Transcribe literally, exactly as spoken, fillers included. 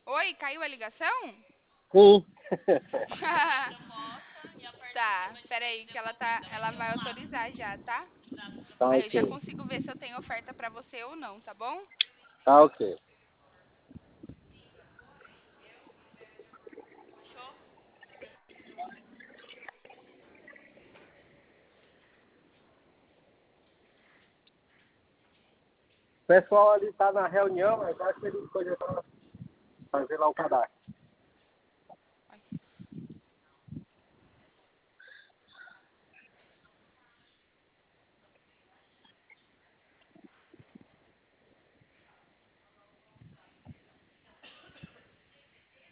Oi, caiu a ligação? Sim. Tá, peraí que ela tá, ela vai autorizar já, tá? Tá Aí eu já ok. consigo ver se eu tenho oferta pra você ou não, tá bom? Tá ok. Fechou? O pessoal ali tá na reunião, mas acho que eles coisas pra fazer lá o cadastro.